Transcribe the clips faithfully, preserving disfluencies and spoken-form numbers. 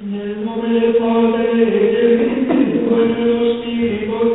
Nel nome del Padre e del Figlio e dello Spirito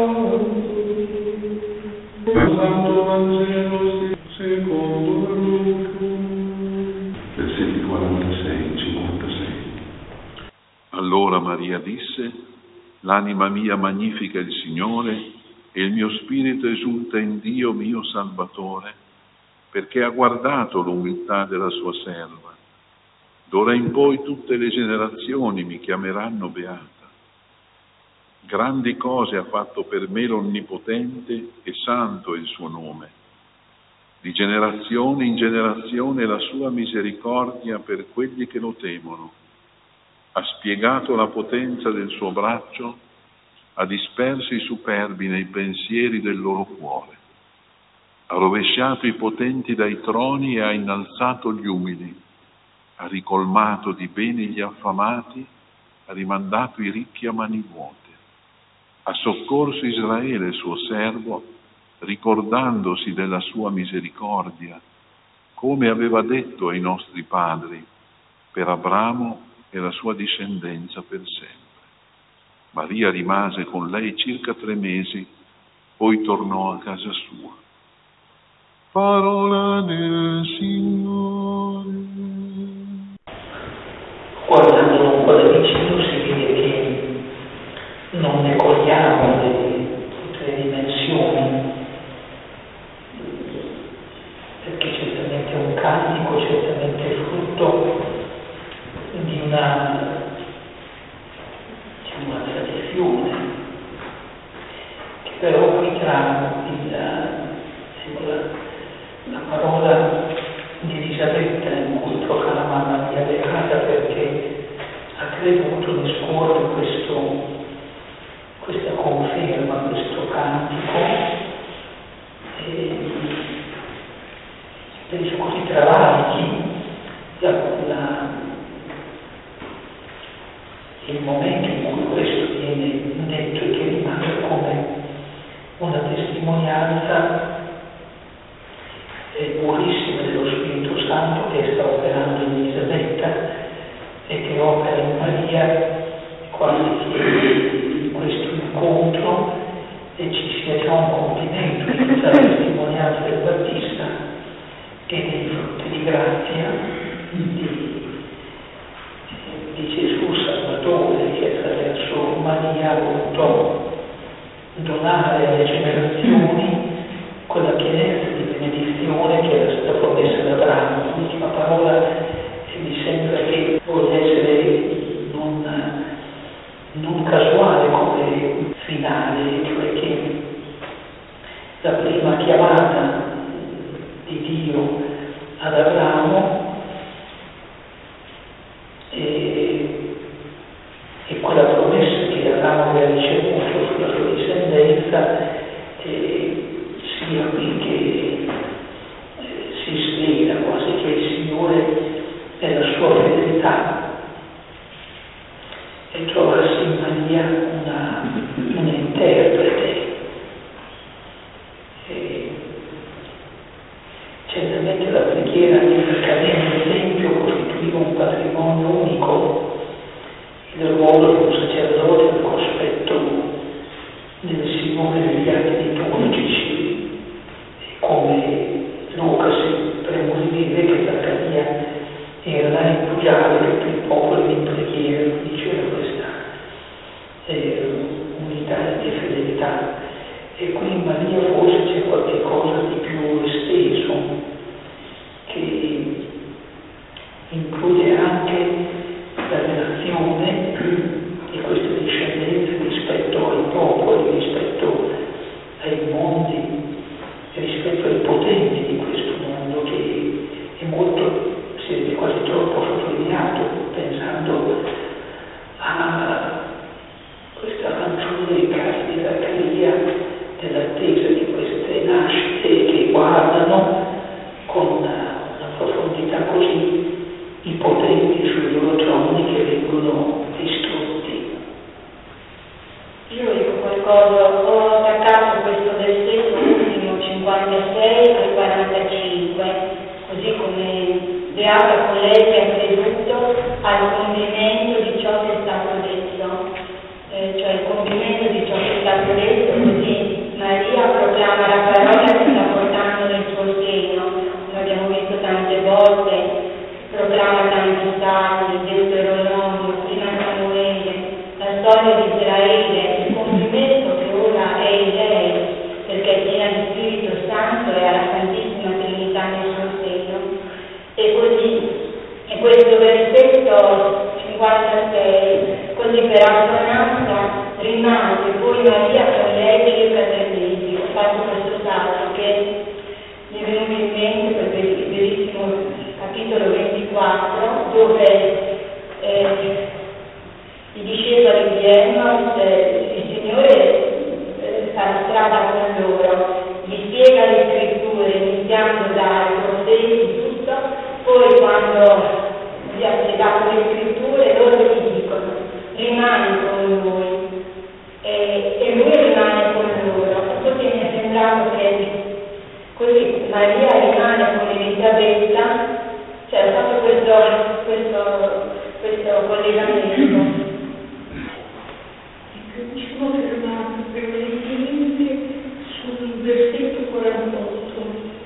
Santo. Santo Vangelo secondo Luca. Versetti quarantasei cinquantasei. Allora Maria disse: l'anima mia magnifica il Signore e il mio spirito esulta in Dio mio Salvatore, perché ha guardato l'umiltà della sua serva. D'ora in poi tutte le generazioni mi chiameranno beata. Grandi cose ha fatto per me l'Onnipotente e santo è il suo nome. Di generazione in generazione la sua misericordia per quelli che lo temono. Ha spiegato la potenza del suo braccio, ha disperso i superbi nei pensieri del loro cuore. Ha rovesciato i potenti dai troni e ha innalzato gli umili. Ha ricolmato di beni gli affamati, ha rimandato i ricchi a mani vuote. Ha soccorso Israele, suo servo, ricordandosi della sua misericordia, come aveva detto ai nostri padri, per Abramo e la sua discendenza per sempre. Maria rimase con lei circa tre mesi, poi tornò a casa sua. Parola del Signore. Guardando un po' da vicino si vede che non ne cogliamo le, tutte le dimensioni, perché certamente è un cantico, certamente frutto di una, di una tradizione, che però qui tra il, la, la parola di Elisabetta in cui proclama Maria beata perché ha creduto nel scuore questo, questa conferma, questo cantico, e penso così travagli la, la, il momento in cui questo viene detto e che rimane come una testimonianza purissima dello Spirito Santo che sta operando in Elisabetta e che opera in Maria, quasi che in questo incontro e ci sia già un compimento di questa testimonianza del Battista e dei frutti di grazia di, di Gesù Salvatore, che attraverso Maria ha voluto donare alle generazioni quella pienezza di benedizione che era stata promessa da Abramo. L'ultima parola e mi sembra che voglia essere non, non casuale come finale, cioè che la prima chiamata di Dio ad Abramo e, e quella promessa che Abramo aveva ricevuto sulla sua discendenza e, sia qui che eh, si svela quasi che il Signore nella sua fedeltà e trovarsi in Maria una, un interprete. E certamente la preghiera nel Canone del Tempio costituiva un patrimonio unico del ruolo di un sacerdote al cospetto del Signore negli atti liturgici. Come Luca si premuove che Zaccaria era là in Pugiale, tutto il popolo in preghiera, diceva questa eh, unità di fedeltà. E qui in Maria forse c'è qualche cosa di più esteso, che include anche la relazione di queste discendenze rispetto ai popoli, rispetto ai mondi, rispetto ai potenti di questo mondo che è molto, si è quasi troppo sottolineato, pensando a questa fanciulla casa di Zaccaria, dell'attesa di queste nascite che guardano con una, una profondità così i potenti sui loro troni che vengono distrutti. Io dico qualcosa, ho attaccato questo versetto ultimo cinquantasei al quarantacinque, così come beata colei che ha creduto al compimento di per assonanza rimane poi Maria con leggi e fratelli. Ho fatto questo salto che mi è venuto in mente per il bellissimo capitolo ventiquattro, dove eh, i discepoli di Emmaus, eh, il Signore eh, fa la strada con loro, gli spiega le scritture, iniziando dai profeti, tutto, poi quando gli ha spiegato le scritture loro gli dicono rimani con noi e, e lui rimane con loro. E così mi è sembrato che così Maria rimane con Elisabetta, cioè ho fatto questo, questo, questo collegamento. Mi sono fermato brevemente sul versetto quarantotto.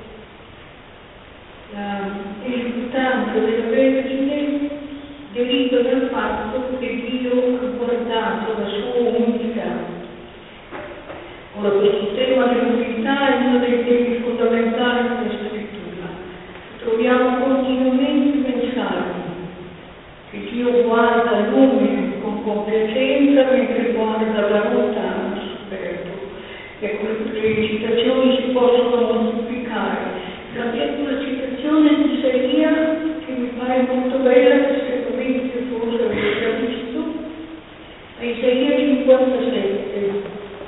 L'esultanza della Vergine deriva dal fatto che Dio ha guardato la sua umiltà. Ora, questo tema dell'umiltà è uno dei temi fondamentali della scrittura. Troviamo continuamente messaggi che Dio guarda l'umile con compiacenza mentre guarda la lontana superbo. E le citazioni si possono moltiplicare. La piccola citazione di Isaia, che mi pare molto bella, che sicuramente forse avete già visto, è Isaia cinquantasette.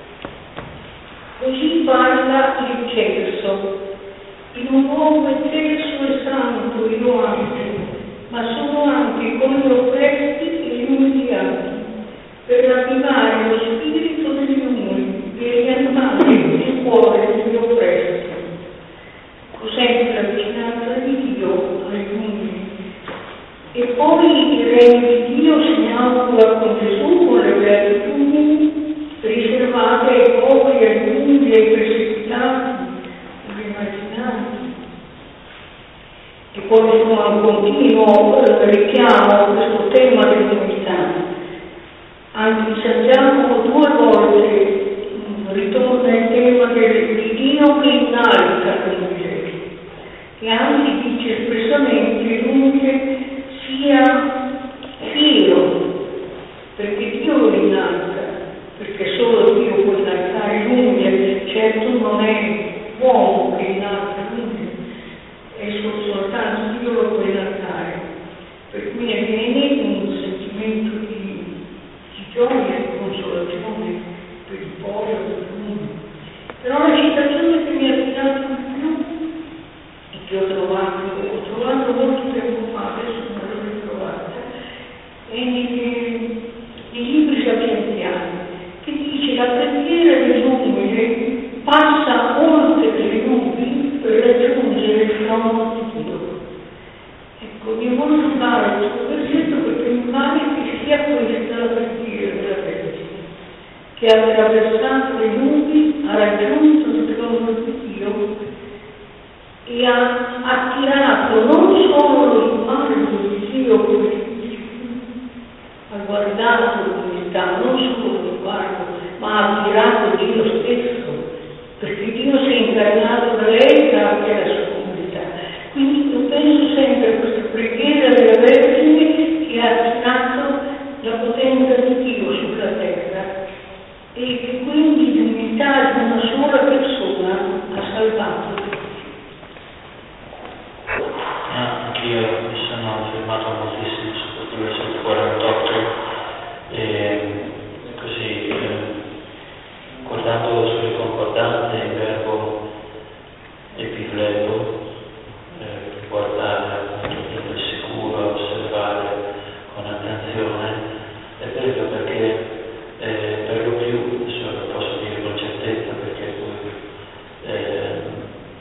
Così parla l'eccelso. In un uomo eccelso e santo io abito, ma sono anche con gli oppressi e gli umiliati, per ravvivare lo spirito degli umili e rianimare il cuore degli oppressi. Cos'è la vicinanza di Dio agli umili? E poi il regno di Dio si inaugura con Gesù con le beatitudini riservate ai poveri, agli umili, ai perseguitati, agli immaginati. E poi sono un continuo richiamo a questo tema dell'umiltà. Anche San Giacomo due volte ritorna il tema del, di Dio che innalza l'umile, e anche dice espressamente l'umile sia fiero, perché Dio lo innalza, perché solo Dio può innalzare l'umile. Certo non è l'uomo che innalza l'umile, è soltanto Dio lo può innalzare, per cui ne viene un sentimento di, di gioia e consolazione per il povero, per l'umile. Però la citazione che mi ha attirato di più, che ho trovato, ho trovato molto tempo fa, adesso non l'ho ritrovata, è nei, nei libri sapienziali, che dice la preghiera dell'umile passa oltre le nubi per raggiungere il trono di Dio. Ecco, mi voglio fare questo versetto perché mi pare che sia questa la preghiera della Vergine, che ha attraversato le nubi, ha raggiunto il trono di Dio e ha attirato non solo lo sguardo di Dio, ha guardato l'umiltà, non solo lo sguardo, ma ha attirato Dio stesso, perché Dio si è incarnato da lei grazie alla sua umiltà. Quindi io penso sempre a questa preghiera della Vergine che ha attirato la potenza di Dio sulla terra e che quindi l'umiltà di una sola persona ha salvato tutti. Anch'io mi sono fermato moltissimo su questo versetto quarantotto e così eh, guardando sulle concordanze il verbo epifleto, eh, guardare appunto il sicuro, osservare con attenzione, è bello perché eh, per lo più, adesso lo posso dire con certezza perché poi eh,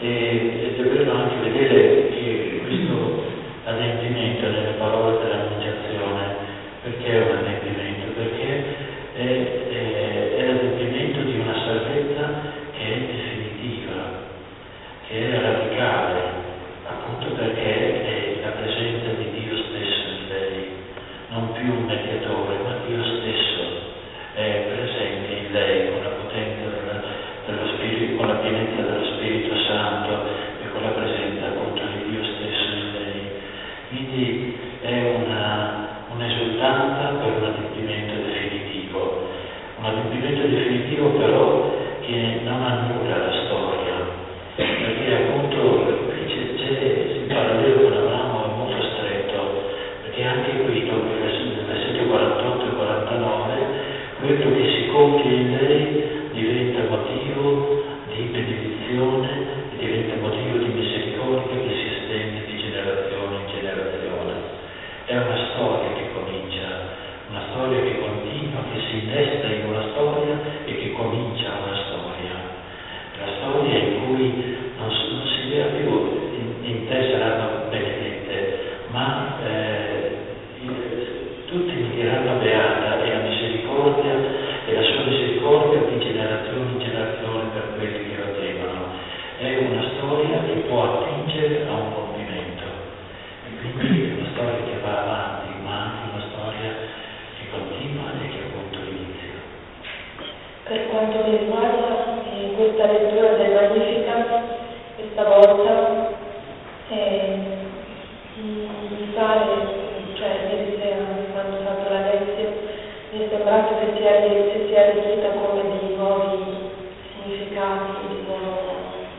e, ed è bello anche vedere che questo adempimento nelle parole dell'Annunciazione, perché è un adempimento? Perché è, è, è l'adempimento di una salvezza che è definitiva, che è radicale, appunto perché è la presenza di Dio stesso in lei, non più un mediatore, ma Dio stesso è presente in lei con la potenza della, dello Spirito, con la pienezza dello Spirito Santo e con la presenza appunto di Dio stesso in lei. Quindi è una, un'esultanza per un adempimento definitivo, un adempimento definitivo però che non annulla la storia, perché appunto c'è, c'è, il parallelo con Abramo è molto stretto, perché anche qui dopo nel versetto quarantotto e quarantanove quello che si compie in lei diventa motivo di benedizione, diventa motivo di misericordia che si estende di generazione in generazione. È una storia che comincia, una storia che continua, che si innesta in una storia e che comincia una storia. La storia in cui non, non si vede più in, in te saranno benedette, ma eh, tutti mi diranno beata e la misericordia e la sua misericordia di generazione in generazione per quelli che lo temono. È una storia che può attingere a un compimento e quindi è una storia che va avanti, ma anche una storia che continua e che ha appunto inizio. Per quanto mi riguarda eh, questa lettura del Magnificat, questa volta eh, mi pare, cioè ieri sera quando ho fatto la lezione, mi è sembrato che sia, che sia arricchita come dei nuovi significati, di, nuovo,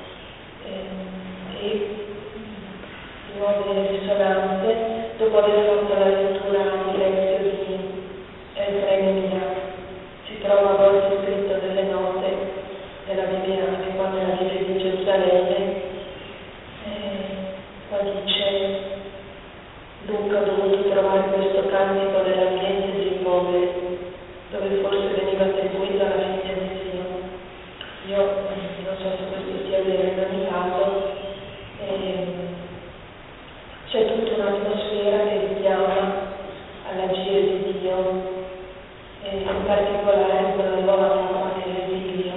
eh, e di nuove risonanze, dopo aver fatto la lettura di Lezio di Eremia. Si trova a volte scritto nelle note della Bibbia, anche quando la Bibbia di Gerusalemme, eh, qua dice Luca ha dovuto trovare questo cantico nell'ambiente dei poveri, dove forse veniva attribuita la figlia di Dio. Io non so se questo sia vero, in ogni caso eh, c'è tutta un'atmosfera che richiama all'agire di Dio, e in particolare con la nuova forma dell'esilio,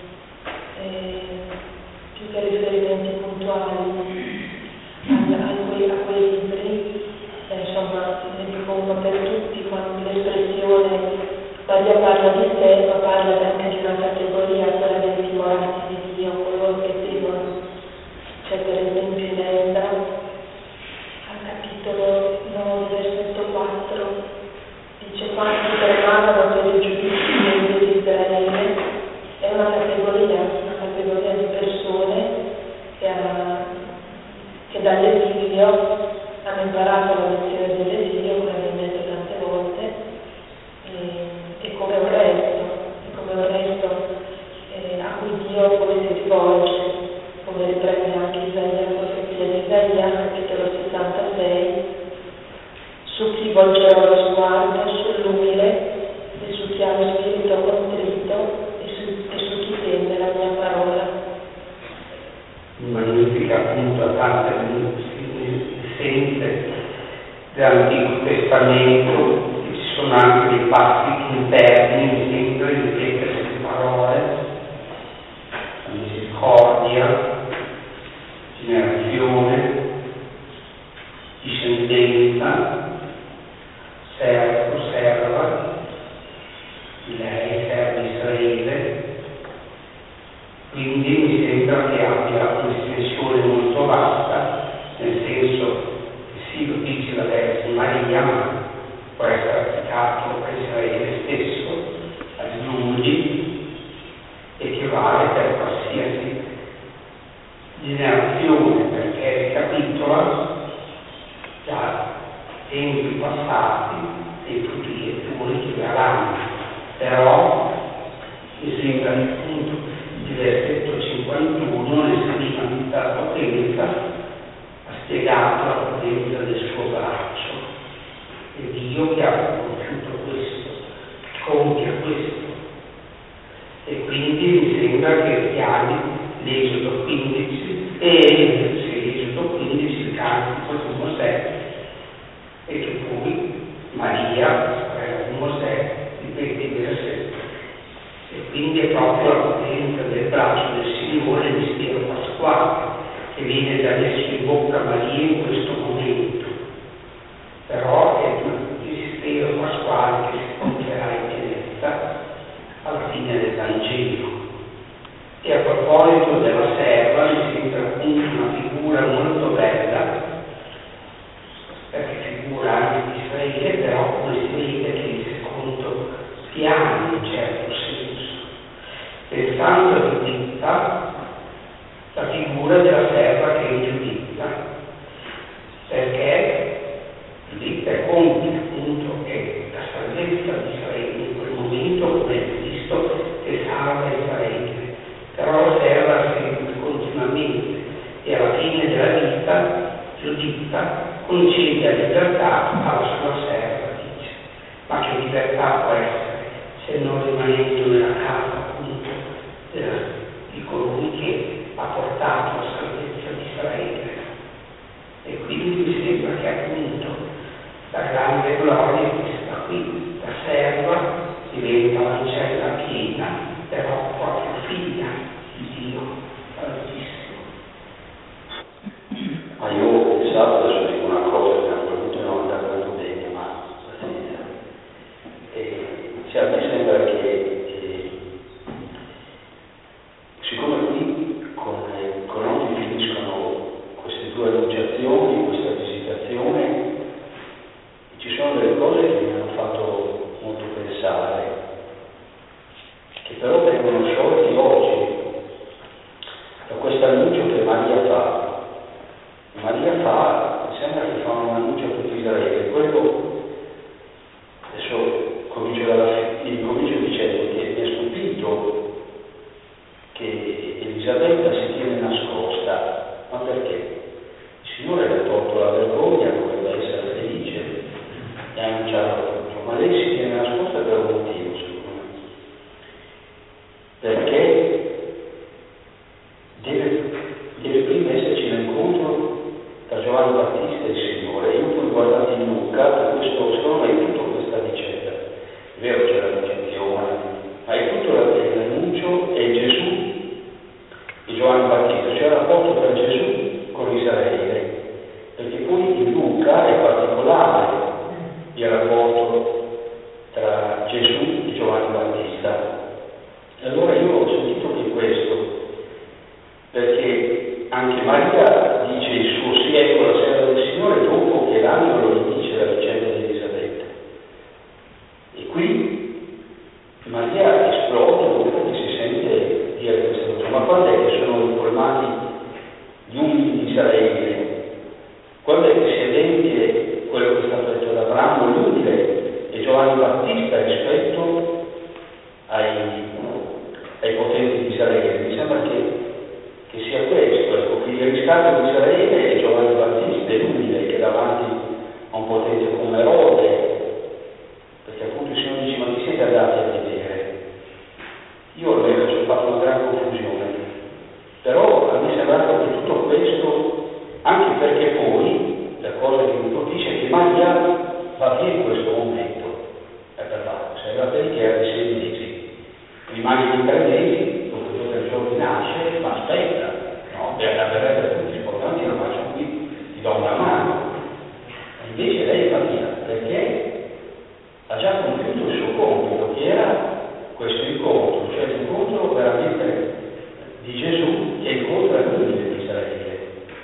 eh, più che riferimenti puntuali a, a, quei, a quei libri, eh, insomma, ne dico uno per tutti, quando l'espressione Maria parla di sé, ma parla anche di una categoria, quella dei timorati di Dio, coloro che temono. C'è per esempio in Esdra, al capitolo nove, versetto quattro, dice quanti tremavano per il giudizio del Dio di Israele. È una categoria, una categoria di persone che, ha, che dall'esilio hanno imparato la lezione dell'esilio, come abbiamo detto tante volte, e, e come un resto, e come un resto eh, a cui Dio poi si rivolge, come riprende anche Isaia, la profezia di Isaia, capitolo sessantasei, su chi volgerò lo sguardo, sull'umile e su chi ha lo spirito contrito e su, e su chi teme la mia parola. Magnifica appunto a parte essenze dell'Antico Testamento, ci sono anche dei passi interni, mi sembra ripetere queste parole: la misericordia, generazione, discendenza, servo, serva, lei, serva di Israele. Quindi mi sembra che abbia un'estensione molto vasta, nel senso che sì, lo dice la Vergine Maria, ma può essere applicato a Israele stesso, agli giudi, e che vale per qualsiasi generazione, perché ricapitola già tempi passati e tutti gli ettori che verranno. Però mi sembra che appunto il versetto cinquantuno, l'espressione della potenza, ha spiegato la potenza del suo braccio. È Dio che ha compiuto questo, compie questo. E quindi mi sembra che richiami l'Esodo quindici, E Esodo quindici, il cantico di Mosè, e che poi Maria, sorella di Mosè, ripete i versetti. E quindi è proprio la potenza del braccio del Signore, il mistero pasquale, che viene da adesso in bocca a Maria in questo momento. Però è un mistero pasquale che si compierà in pienezza alla fine del Vangelo. E a proposito della serva, mi sembra appunto una figura molto bella, perché figura anche di Israele, però come si vede che in secondo piano, in certo senso, pensando a Giuditta, la figura della serva che è Giuditta, perché Giuditta compie appunto che la salvezza di Israele in quel momento, come Cristo che salva Israele, però la serva sempre continuamente e alla fine della vita Giuditta concede la libertà alla sua serva, dice, ma che libertà può essere se non rimanendo nella casa appunto della, di colui che ha portato la salvezza di Israele. E quindi mi sembra che appunto la grande gloria è questa qui, la serva diventa l'ancella piena, però proprio figlia di Dio Altissimo. Ma io ho pensato, adesso dico una cosa che naturalmente non andrà molto bene, ma eh, cioè, a me sembra che eh, siccome qui con, eh, con oggi finiscono queste due annunciazioni, questa visitazione, ci sono delle cose che mi hanno fatto molto pensare, che però vengono sciolti oggi da questo annuncio che Maria fa. Maria fa, mi sembra che fa un annuncio a tutti Israele, quello, adesso comincio, dalla, comincio dicendo che mi è stupito che Elisabetta si tiene nascosta, ma perché? Il Signore le ha tolto la vergogna, doveva essere felice e annunciare tutto, ma lei si tiene nascosta per un motivo, secondo me, perché deve, deve prima esserci l'incontro tra Giovanni Battista e il Signore. Io poi guardate in Luca, questo, secondo me è tutta questa vicenda, è vero c'è la concezione, ma è tutto l'annuncio e Gesù e Giovanni Battista, c'è il rapporto tra Gesù con Israele, perché poi in Luca è particolare il rapporto tra Gesù e Giovanni Battista. E allora io ho sentito che questo, perché anche Maria dice il suo sì, ecco la serva del Signore, dopo che l'angelo gli dice la vicenda di Elisabetta. E qui Maria esplode perché si sente dire questa cosa. Ma quando è che sono ricolmati gli umili di Israele? Quando è che si adempie quello che è stato detto da Abramo, l'umile e Giovanni Battista rispetto ai, ai potenti di Israele? Mi sembra che che sia questo, ecco, che il riscatto di Israele è Giovanni Battista, è l'umile che davanti a un potente come Erode, perché appunto il Signore dice: ma chi siete andati a vedere? Io almeno ci ho fatto una gran confusione, però a me è sembrato che tutto questo, anche perché poi la cosa che mi colpisce è che Maria va via in questo momento, e per là, se era per che era di sei mesi, rimane di tre mesi, il giorno nasce, ma aspetta, no? Per avere tutti gli importanti lo faccio qui, ti do una mano. E invece lei va via, perché ha già compiuto il suo compito, che era questo incontro, cioè l'incontro veramente di Gesù che incontra l'umile di Israele.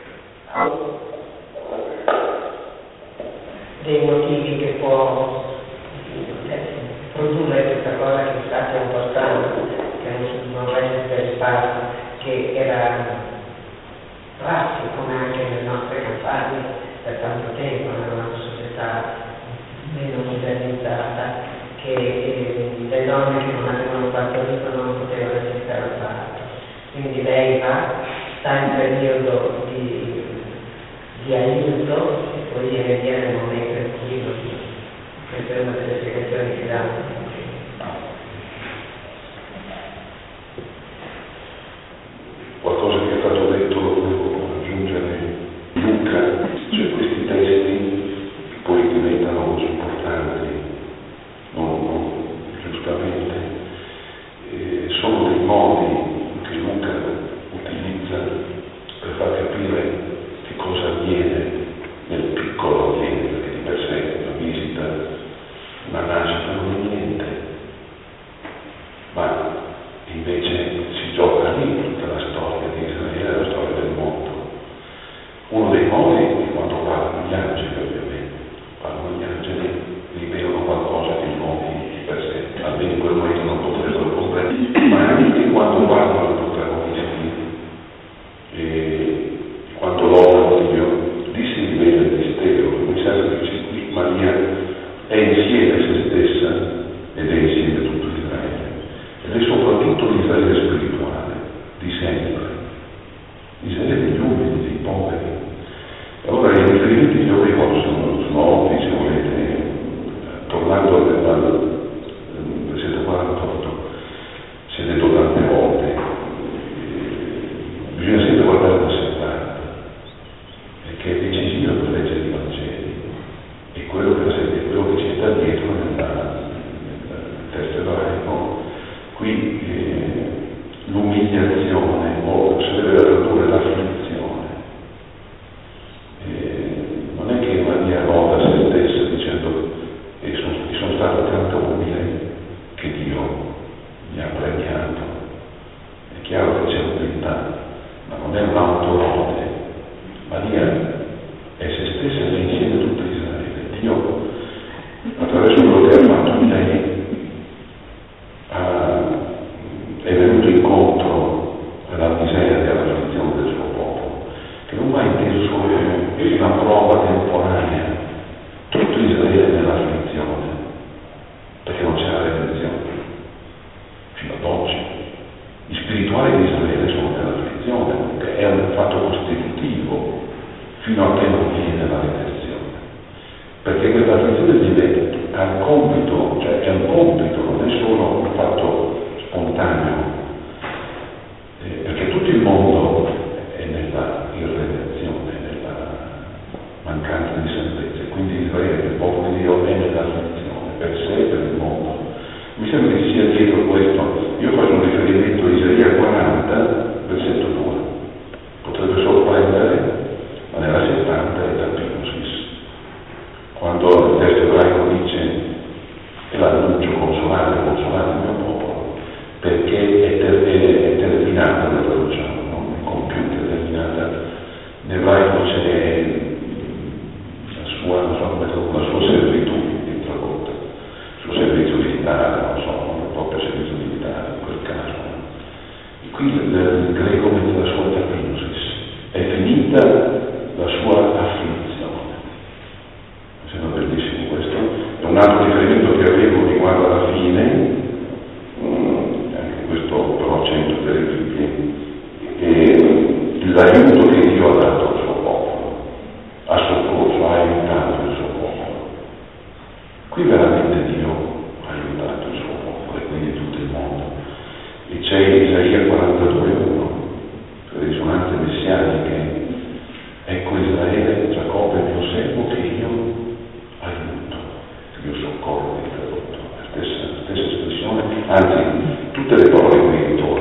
Dei motivi che può eh, produrre questa cosa che infatti è un po' strana, che non resta per spazio, che era prassi come anche nelle nostre campagne per tanto tempo, nella nostra società meno modernizzata, che eh, le donne che non avevano partorito non potevano assistere al parto. Quindi lei va, sta in periodo di, di aiuto e poi viene via nel momento in cui non. Questa è una delle spiegazioni che danno. Qualcosa che è stato detto lo volevo diventa, ma non è un'autorode. Maria è se stessa e insieme a tutto Israele. Dio, attraverso quello che ha fatto in lei, ha, è venuto incontro alla miseria e all'afflizione del suo popolo, che non va inteso come una prova temporanea. Tutto Israele è nell'afflizione, perché non c'è la redenzione. Fino ad oggi gli spirituali di Israele sono nell'afflizione, perché è un fatto costitutivo fino a che non viene la redenzione. Perché questa afflizione diventa un compito, cioè è un compito, non è solo un fatto spontaneo, eh, perché tutto il mondo è nella irredenzione, nella mancanza di salvezza, quindi Israele, il popolo di Dio, è nell'afflizione per sé e per il mondo. Mi sembra che sia dietro questo. Io faccio un riferimento a Isaia quaranta, versetto due. Potrebbe sorprendere, ma nella settanta è tapiusis. Quando il testo ebraico dice è l'annuncio consolante, consolate il mio popolo, perché è, ter- è, è terminata, la traduciamo, non è compiuta, è terminata. In ebraico c'è la sua, non so come tradurre, la sua servitù introdotta, il suo servizio militare, non so, il proprio servizio militare in quel caso. E qui il, il greco mette la sua tapiusis, è finita la sua afflizione. Mi sembra bellissimo questo. È un altro riferimento che avevo riguardo alla fine, mm, anche questo però accento terribile, che l'aiuto che Dio ha dato al suo popolo, ha soccorso, ha aiutato il suo popolo. Qui veramente Dio ha aiutato il suo popolo e quindi tutto il mondo. E c'è Isaia quarantadue uno, le risonanze messianiche. Ecco Israele, Giacobbe è mio servo che io aiuto, che io soccorro, è tradotto, la stessa, stessa espressione, anzi tutte le parole qui